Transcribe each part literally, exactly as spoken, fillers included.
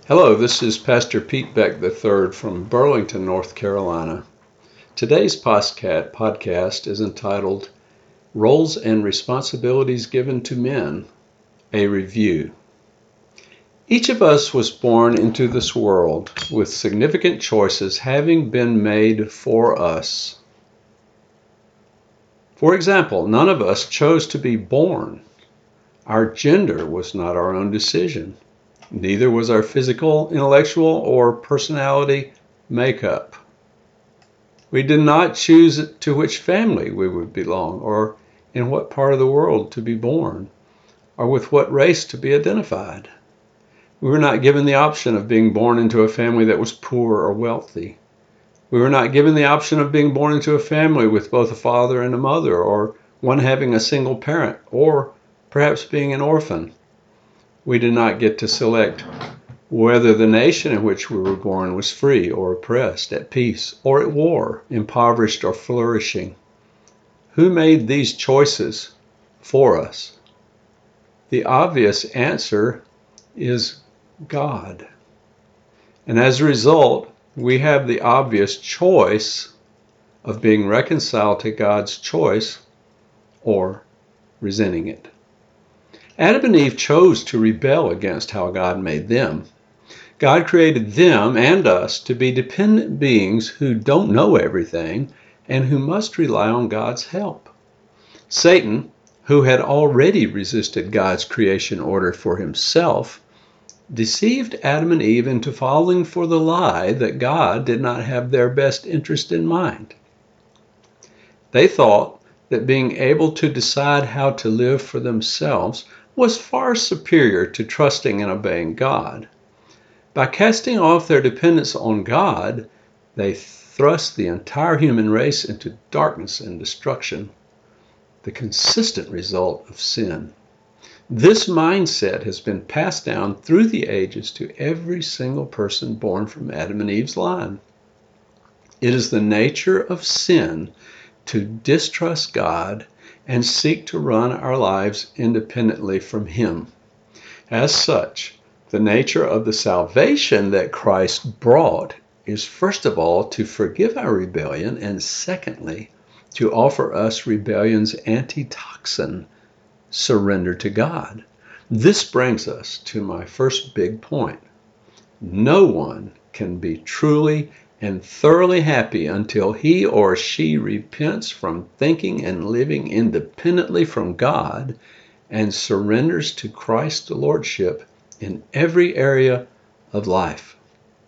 Hello, this is Pastor Pete Beck the third from Burlington, North Carolina. Today's podcast is entitled Roles and Responsibilities Given to Men, a Review. Each of us was born into this world with significant choices having been made for us. For example, none of us chose to be born. Our gender was not our own decision. Neither was our physical, intellectual, or personality makeup. We did not choose to which family we would belong, or in what part of the world to be born, or with what race to be identified. We were not given the option of being born into a family that was poor or wealthy. We were not given the option of being born into a family with both a father and a mother, or one having a single parent, or perhaps being an orphan. We did not get to select whether the nation in which we were born was free or oppressed, at peace or at war, impoverished or flourishing. Who made these choices for us? The obvious answer is God. And as a result, we have the obvious choice of being reconciled to God's choice or resenting it. Adam and Eve chose to rebel against how God made them. God created them and us to be dependent beings who don't know everything and who must rely on God's help. Satan, who had already resisted God's creation order for himself, deceived Adam and Eve into falling for the lie that God did not have their best interest in mind. They thought that being able to decide how to live for themselves was far superior to trusting and obeying God. By casting off their dependence on God, they thrust the entire human race into darkness and destruction, the consistent result of sin. This mindset has been passed down through the ages to every single person born from Adam and Eve's line. It is the nature of sin to distrust God and seek to run our lives independently from Him. As such, the nature of the salvation that Christ brought is first of all to forgive our rebellion, and secondly, to offer us rebellion's antitoxin, surrender to God. This brings us to my first big point. No one can be truly and thoroughly happy until he or she repents from thinking and living independently from God and surrenders to Christ's lordship in every area of life.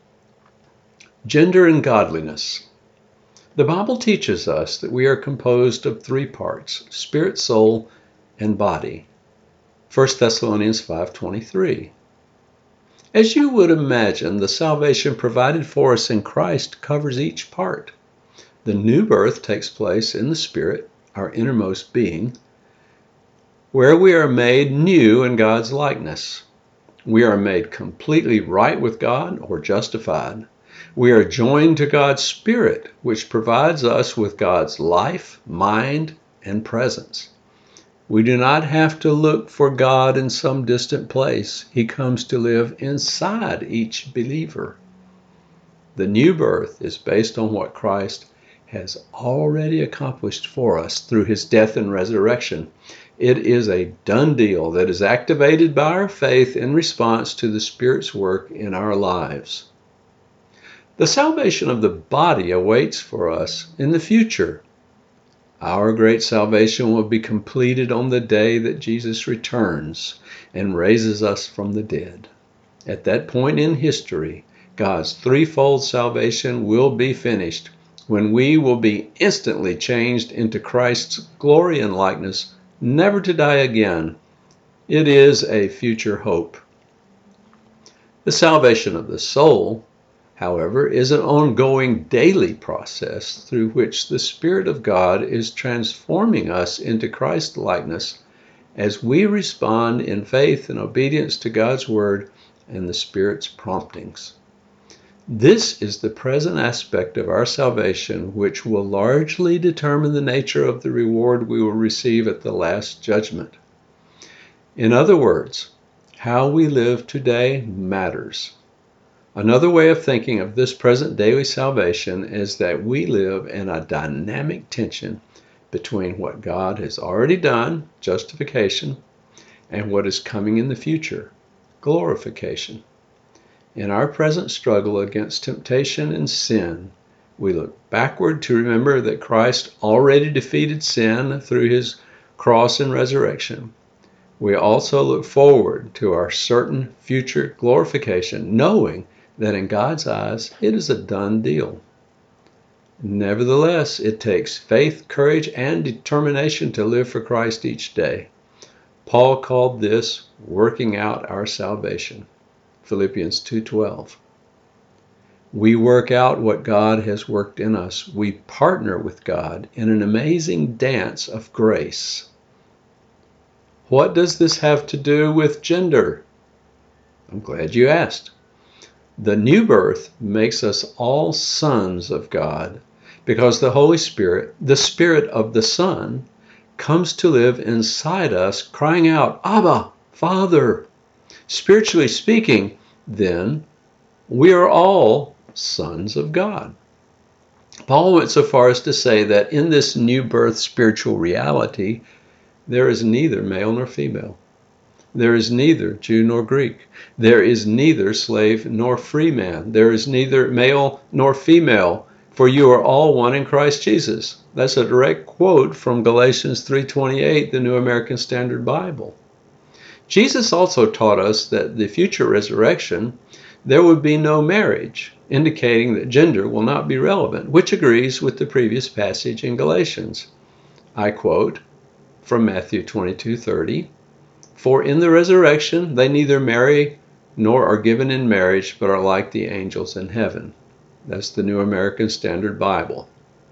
Gender and godliness. The Bible teaches us that we are composed of three parts: spirit, soul, and body. First Thessalonians five twenty-three. As you would imagine, the salvation provided for us in Christ covers each part. The new birth takes place in the Spirit, our innermost being, where we are made new in God's likeness. We are made completely right with God or justified. We are joined to God's Spirit, which provides us with God's life, mind, and presence. We do not have to look for God in some distant place. He comes to live inside each believer. The new birth is based on what Christ has already accomplished for us through His death and resurrection. It is a done deal that is activated by our faith in response to the Spirit's work in our lives. The salvation of the body awaits for us in the future. Our great salvation will be completed on the day that Jesus returns and raises us from the dead. At that point in history, God's threefold salvation will be finished, when we will be instantly changed into Christ's glory and likeness, never to die again. It is a future hope. The salvation of the soul, however, is an ongoing daily process through which the Spirit of God is transforming us into Christ likeness as we respond in faith and obedience to God's Word and the Spirit's promptings. This is the present aspect of our salvation, which will largely determine the nature of the reward we will receive at the last judgment. In other words, how we live today matters. Another way of thinking of this present daily salvation is that we live in a dynamic tension between what God has already done, justification, and what is coming in the future, glorification. In our present struggle against temptation and sin, we look backward to remember that Christ already defeated sin through his cross and resurrection. We also look forward to our certain future glorification, knowing that in God's eyes it is a done deal. Nevertheless, it takes faith, courage, and determination to live for Christ each day. Paul called this working out our salvation. Philippians two twelve. We work out what God has worked in us. We partner with God in an amazing dance of grace. What does this have to do with gender? I'm glad you asked. The new birth makes us all sons of God because the Holy Spirit, the Spirit of the Son, comes to live inside us, crying out, Abba, Father. Spiritually speaking, then, we are all sons of God. Paul went so far as to say that in this new birth spiritual reality, there is neither male nor female. There is neither Jew nor Greek. There is neither slave nor free man. There is neither male nor female, for you are all one in Christ Jesus. That's a direct quote from Galatians three twenty-eight, the New American Standard Bible. Jesus also taught us that the future resurrection, there would be no marriage, indicating that gender will not be relevant, which agrees with the previous passage in Galatians. I quote from Matthew twenty-two thirty, For in the resurrection they neither marry nor are given in marriage, but are like the angels in heaven. That's the New American Standard Bible.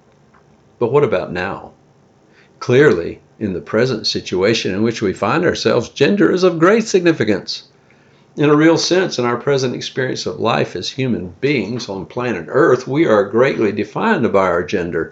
But what about now? Clearly, in the present situation in which we find ourselves, gender is of great significance. In a real sense, in our present experience of life as human beings on planet Earth, we are greatly defined by our gender.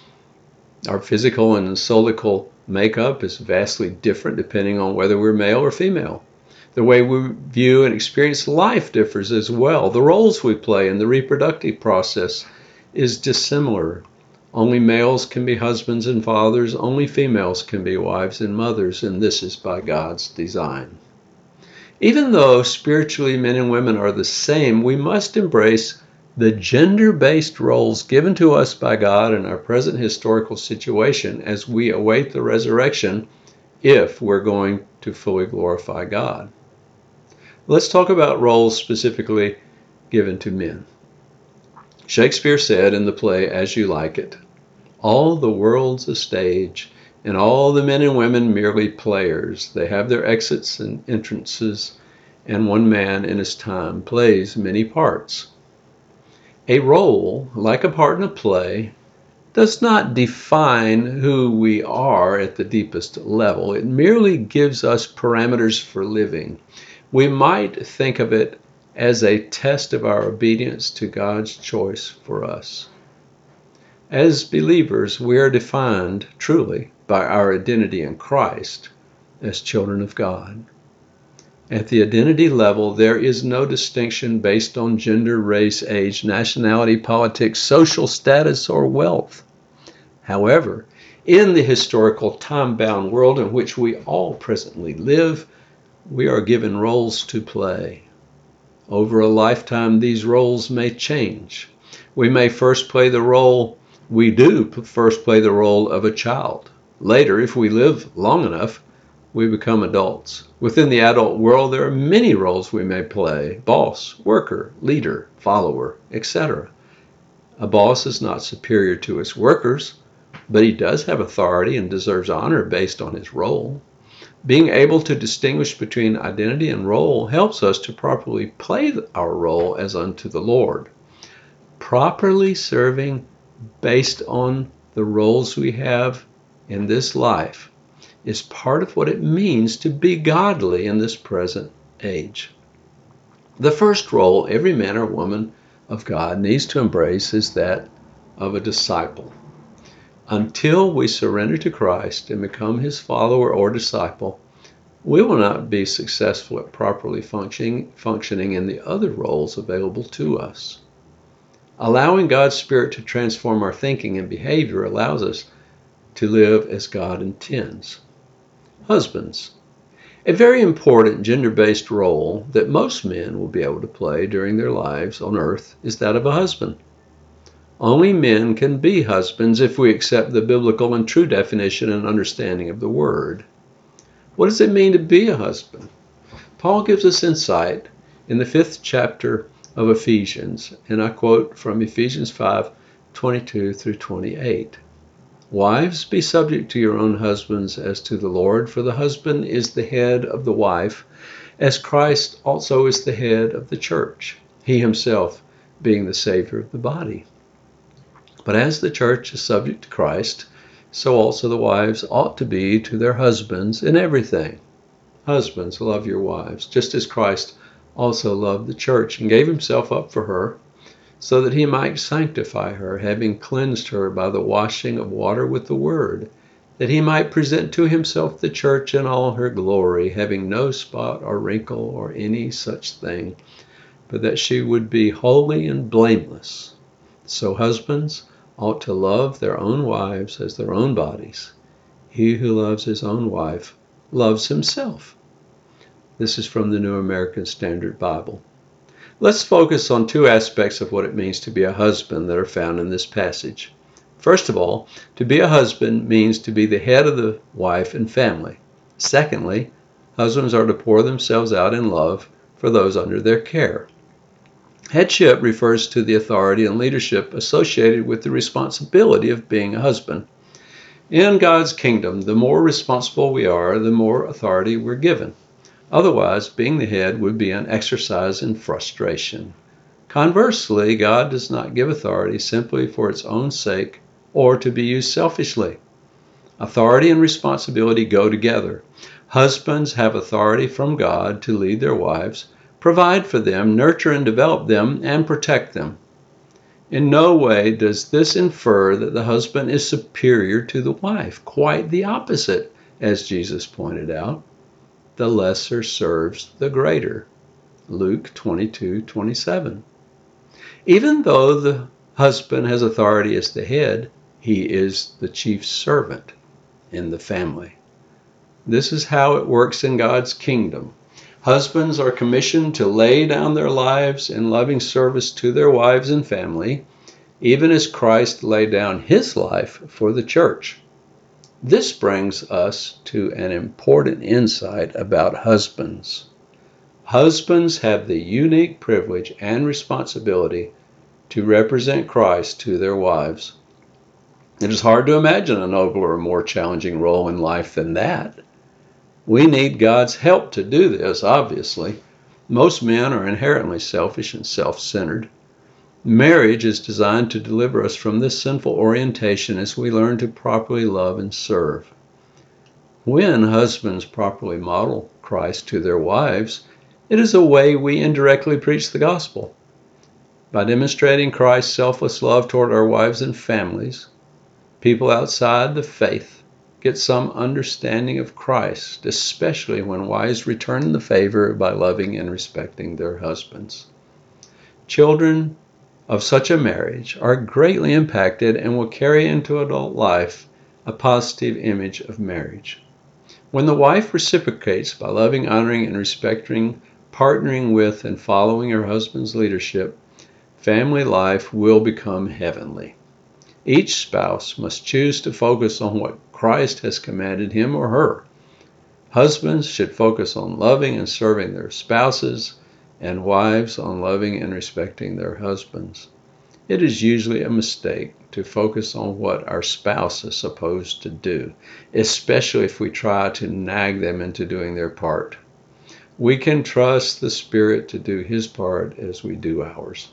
Our physical and soulical makeup is vastly different depending on whether we're male or female. The way we view and experience life differs as well. The roles we play in the reproductive process is dissimilar. Only males can be husbands and fathers, only females can be wives and mothers, and this is by God's design. Even though spiritually men and women are the same, we must embrace the gender-based roles given to us by God in our present historical situation as we await the resurrection, if we're going to fully glorify God. Let's talk about roles specifically given to men. Shakespeare said in the play As You Like It, all the world's a stage, and all the men and women merely players. They have their exits and entrances, and one man in his time plays many parts. A role, like a part in a play, does not define who we are at the deepest level. It merely gives us parameters for living. We might think of it as a test of our obedience to God's choice for us. As believers, we are defined truly by our identity in Christ as children of God. At the identity level, there is no distinction based on gender, race, age, nationality, politics, social status, or wealth. However, in the historical time-bound world in which we all presently live, we are given roles to play. Over a lifetime, these roles may change. We may first play the role, we do first play the role of a child. Later, if we live long enough, we become adults. Within the adult world, there are many roles we may play: boss, worker, leader, follower, et cetera. A boss is not superior to his workers, but he does have authority and deserves honor based on his role. Being able to distinguish between identity and role helps us to properly play our role as unto the Lord. Properly serving based on the roles we have in this life is part of what it means to be godly in this present age. The first role every man or woman of God needs to embrace is that of a disciple. Until we surrender to Christ and become his follower or disciple, we will not be successful at properly functioning, functioning in the other roles available to us. Allowing God's Spirit to transform our thinking and behavior allows us to live as God intends. Husbands. A very important gender-based role that most men will be able to play during their lives on earth is that of a husband. Only men can be husbands if we accept the biblical and true definition and understanding of the word. What does it mean to be a husband? Paul gives us insight in the fifth chapter of Ephesians, and I quote from Ephesians five, twenty-two through twenty-eight. Wives, be subject to your own husbands as to the Lord, for the husband is the head of the wife, as Christ also is the head of the church, he himself being the Savior of the body. But as the church is subject to Christ, so also the wives ought to be to their husbands in everything. Husbands, love your wives, just as Christ also loved the church and gave himself up for her, so that he might sanctify her, having cleansed her by the washing of water with the word, that he might present to himself the church in all her glory, having no spot or wrinkle or any such thing, but that she would be holy and blameless. So husbands ought to love their own wives as their own bodies. He who loves his own wife loves himself. This is from the New American Standard Bible. Let's focus on two aspects of what it means to be a husband that are found in this passage. First of all, to be a husband means to be the head of the wife and family. Secondly, husbands are to pour themselves out in love for those under their care. Headship refers to the authority and leadership associated with the responsibility of being a husband. In God's kingdom, the more responsible we are, the more authority we're given. Otherwise, being the head would be an exercise in frustration. Conversely, God does not give authority simply for its own sake or to be used selfishly. Authority and responsibility go together. Husbands have authority from God to lead their wives, provide for them, nurture and develop them, and protect them. In no way does this infer that the husband is superior to the wife. Quite the opposite, as Jesus pointed out. The lesser serves the greater. Luke twenty-two twenty-seven. Even though the husband has authority as the head, he is the chief servant in the family. This is how it works in God's kingdom. Husbands are commissioned to lay down their lives in loving service to their wives and family, even as Christ laid down his life for the church. This brings us to an important insight about husbands. Husbands have the unique privilege and responsibility to represent Christ to their wives. It is hard to imagine a nobler or more challenging role in life than that. We need God's help to do this, obviously. Most men are inherently selfish and self-centered. Marriage is designed to deliver us from this sinful orientation as we learn to properly love and serve. When husbands properly model Christ to their wives, it is a way we indirectly preach the gospel. By demonstrating Christ's selfless love toward our wives and families, people outside the faith get some understanding of Christ, especially when wives return the favor by loving and respecting their husbands. Children of such a marriage are greatly impacted and will carry into adult life a positive image of marriage. When the wife reciprocates by loving, honoring, and respecting, partnering with, and following her husband's leadership, family life will become heavenly. Each spouse must choose to focus on what Christ has commanded him or her. Husbands should focus on loving and serving their spouses, and wives on loving and respecting their husbands. It is usually a mistake to focus on what our spouse is supposed to do, especially if we try to nag them into doing their part. We can trust the Spirit to do his part as we do ours.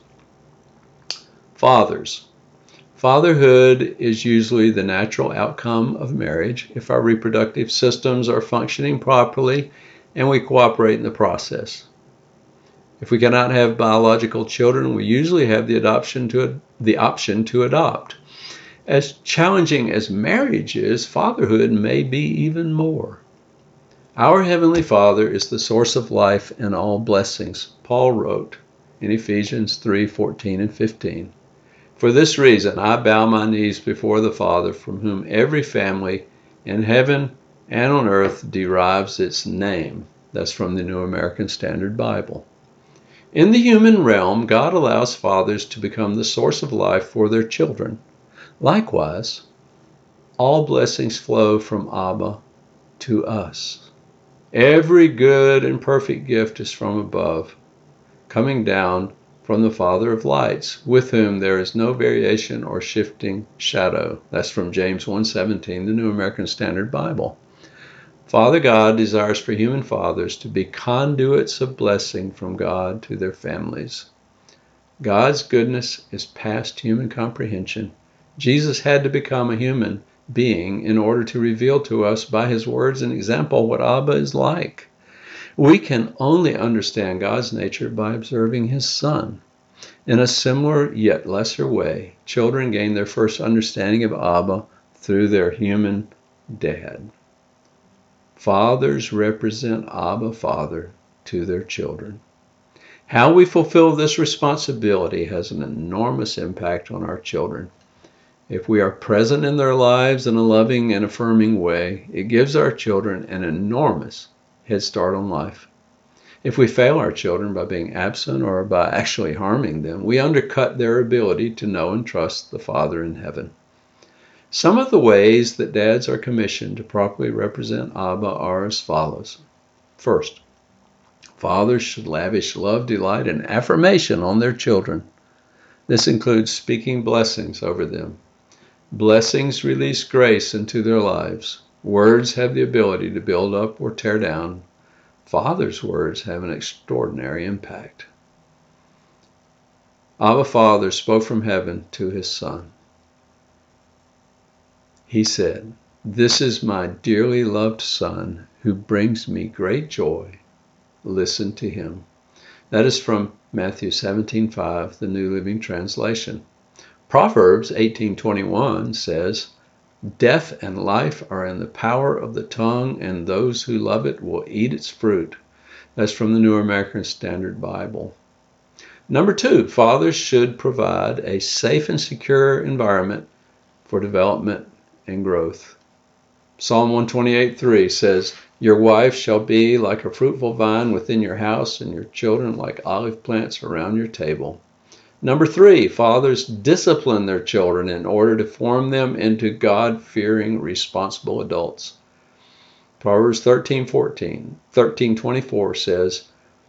Fathers. Fatherhood is usually the natural outcome of marriage if our reproductive systems are functioning properly and we cooperate in the process. If we cannot have biological children, we usually have the adoption to the option to adopt. As challenging as marriage is, fatherhood may be even more. Our Heavenly Father is the source of life and all blessings, Paul wrote in Ephesians three fourteen and fifteen. For this reason I bow my knees before the Father, from whom every family in heaven and on earth derives its name. That's from the New American Standard Bible. In the human realm, God allows fathers to become the source of life for their children. Likewise, all blessings flow from Abba to us. Every good and perfect gift is from above, coming down from the Father of lights, with whom there is no variation or shifting shadow. That's from James one seventeen, the New American Standard Bible. Father God desires for human fathers to be conduits of blessing from God to their families. God's goodness is past human comprehension. Jesus had to become a human being in order to reveal to us by his words and example what Abba is like. We can only understand God's nature by observing his Son. In a similar yet lesser way, children gain their first understanding of Abba through their human dad. Fathers represent Abba Father to their children. How we fulfill this responsibility has an enormous impact on our children. If we are present in their lives in a loving and affirming way, it gives our children an enormous head start on life. If we fail our children by being absent or by actually harming them, we undercut their ability to know and trust the Father in heaven. Some of the ways that dads are commissioned to properly represent Abba are as follows. First, fathers should lavish love, delight, and affirmation on their children. This includes speaking blessings over them. Blessings release grace into their lives. Words have the ability to build up or tear down. Father's words have an extraordinary impact. Abba Father spoke from heaven to his Son. He said, "This is my dearly loved Son, who brings me great joy. Listen to him." That is from Matthew seventeen five, the New Living Translation. Proverbs eighteen twenty-one says, "Death and life are in the power of the tongue, and those who love it will eat its fruit." That's from the New American Standard Bible. Number two, fathers should provide a safe and secure environment for development and growth. Psalm one twenty-eight three says, "Your wife shall be like a fruitful vine within your house, and your children like olive plants around your table." Number three, fathers discipline their children in order to form them into God-fearing, responsible adults. Proverbs thirteen fourteen, thirteen twenty-four says,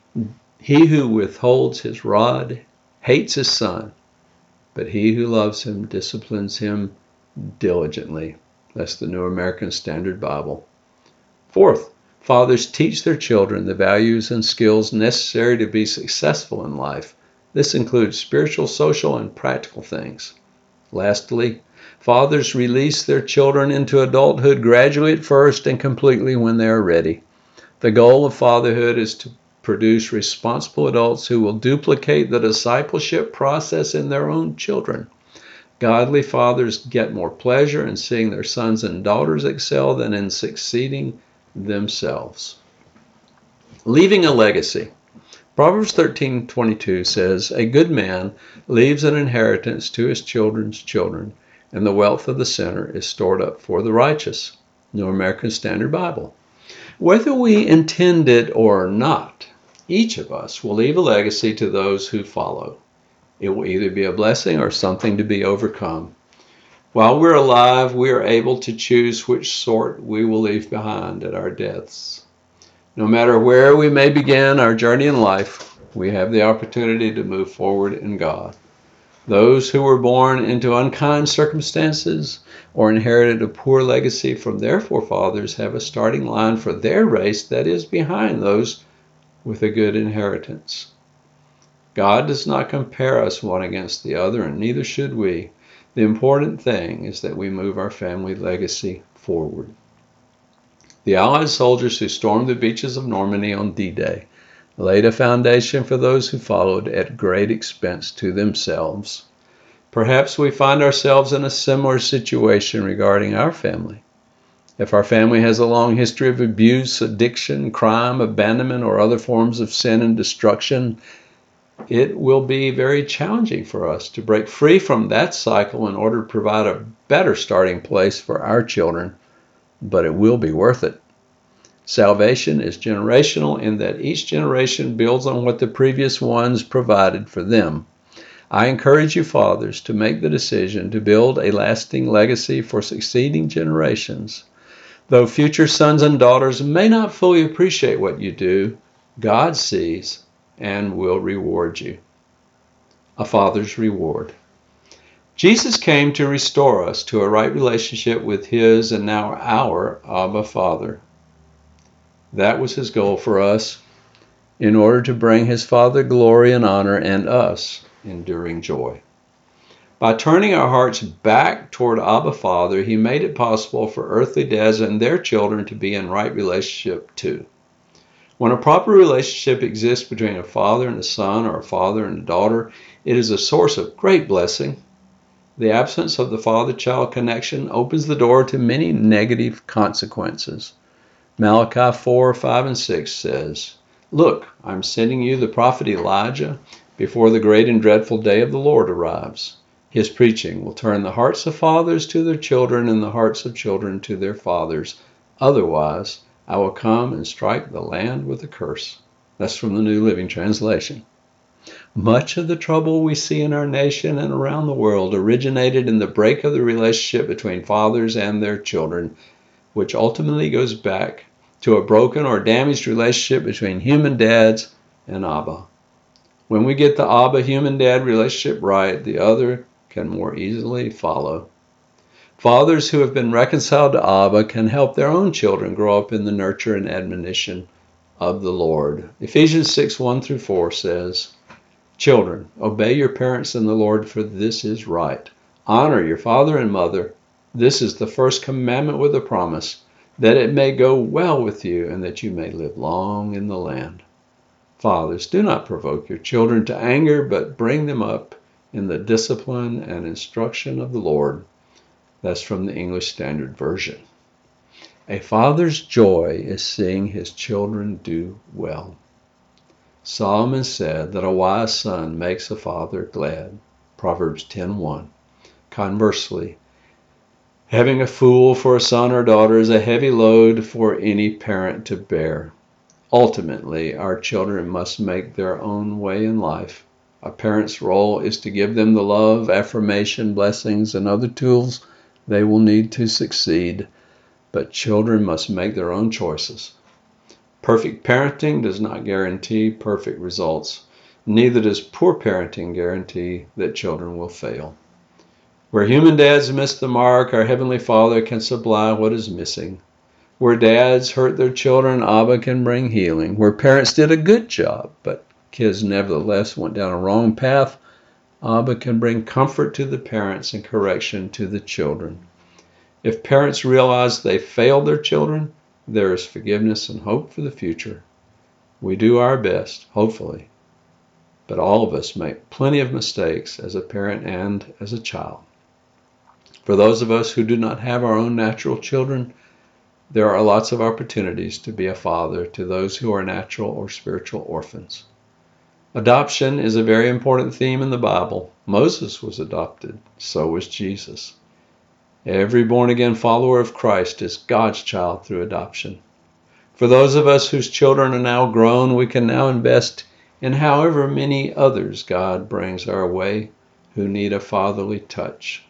"He who withholds his rod hates his son, but he who loves him disciplines him diligently." That's the New American Standard Bible. Fourth, fathers teach their children the values and skills necessary to be successful in life. This includes spiritual, social, and practical things. Lastly, fathers release their children into adulthood gradually at first and completely when they are ready. The goal of fatherhood is to produce responsible adults who will duplicate the discipleship process in their own children. Godly fathers get more pleasure in seeing their sons and daughters excel than in succeeding themselves. Leaving a legacy. Proverbs thirteen twenty-two says, "A good man leaves an inheritance to his children's children, and the wealth of the sinner is stored up for the righteous." New American Standard Bible. Whether we intend it or not, each of us will leave a legacy to those who follow. It will either be a blessing or something to be overcome. While we're alive, we are able to choose which sort we will leave behind at our deaths. No matter where we may begin our journey in life, we have the opportunity to move forward in God. Those who were born into unkind circumstances or inherited a poor legacy from their forefathers have a starting line for their race that is behind those with a good inheritance. God does not compare us one against the other, and neither should we. The important thing is that we move our family legacy forward. The Allied soldiers who stormed the beaches of Normandy on D-Day laid a foundation for those who followed at great expense to themselves. Perhaps we find ourselves in a similar situation regarding our family. If our family has a long history of abuse, addiction, crime, abandonment, or other forms of sin and destruction, it will be very challenging for us to break free from that cycle in order to provide a better starting place for our children, but it will be worth it. Salvation is generational in that each generation builds on what the previous ones provided for them. I encourage you, fathers, to make the decision to build a lasting legacy for succeeding generations. Though future sons and daughters may not fully appreciate what you do, God sees and will reward you. A father's reward. Jesus came to restore us to a right relationship with his and now our Abba Father. That was his goal for us in order to bring his Father glory and honor and us enduring joy. By turning our hearts back toward Abba Father, he made it possible for earthly dads and their children to be in right relationship too. When a proper relationship exists between a father and a son or a father and a daughter, it is a source of great blessing. The absence of the father-child connection opens the door to many negative consequences. Malachi four, five, and six says, "Look, I'm sending you the prophet Elijah before the great and dreadful day of the Lord arrives. His preaching will turn the hearts of fathers to their children and the hearts of children to their fathers. Otherwise, I will come and strike the land with a curse." That's from the New Living Translation. Much of the trouble we see in our nation and around the world originated in the break of the relationship between fathers and their children, which ultimately goes back to a broken or damaged relationship between human dads and Abba. When we get the Abba human dad relationship right, the other can more easily follow. Fathers who have been reconciled to Abba can help their own children grow up in the nurture and admonition of the Lord. Ephesians six, one through four says, "Children, obey your parents in the Lord, for this is right. Honor your father and mother. This is the first commandment with a promise, that it may go well with you and that you may live long in the land. Fathers, do not provoke your children to anger, but bring them up in the discipline and instruction of the Lord." That's from the English Standard Version. A father's joy is seeing his children do well. Solomon said that a wise son makes a father glad. Proverbs ten, one. Conversely, having a fool for a son or daughter is a heavy load for any parent to bear. Ultimately, our children must make their own way in life. A parent's role is to give them the love, affirmation, blessings, and other tools they will need to succeed, but children must make their own choices. Perfect parenting does not guarantee perfect results. Neither does poor parenting guarantee that children will fail. Where human dads miss the mark, our Heavenly Father can supply what is missing. Where dads hurt their children, Abba can bring healing. Where parents did a good job, but kids nevertheless went down a wrong path, Abba can bring comfort to the parents and correction to the children. If parents realize they failed their children, there is forgiveness and hope for the future. We do our best, hopefully, but all of us make plenty of mistakes as a parent and as a child. For those of us who do not have our own natural children, there are lots of opportunities to be a father to those who are natural or spiritual orphans. Adoption is a very important theme in the Bible. Moses was adopted, so was Jesus. Every born-again follower of Christ is God's child through adoption. For those of us whose children are now grown, we can now invest in however many others God brings our way who need a fatherly touch.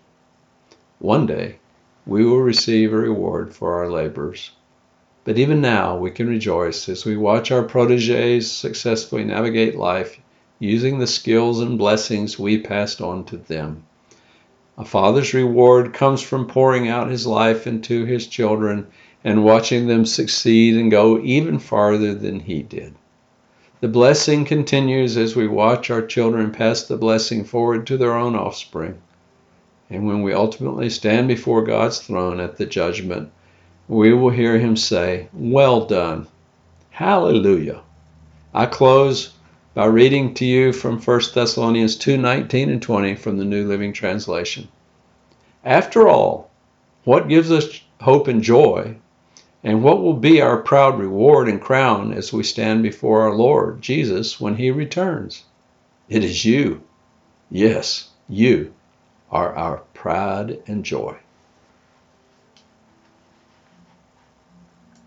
One day, we will receive a reward for our labors. But even now, we can rejoice as we watch our protégés successfully navigate life using the skills and blessings we passed on to them. A father's reward comes from pouring out his life into his children and watching them succeed and go even farther than he did. The blessing continues as we watch our children pass the blessing forward to their own offspring. And when we ultimately stand before God's throne at the judgment, we will hear him say, "Well done." Hallelujah. I close by reading to you from First Thessalonians two, nineteen and twenty from the New Living Translation. After all, what gives us hope, and joy? And what will be our proud reward and crown as we stand before our Lord Jesus when he returns? It is you. Yes, you are our pride and joy.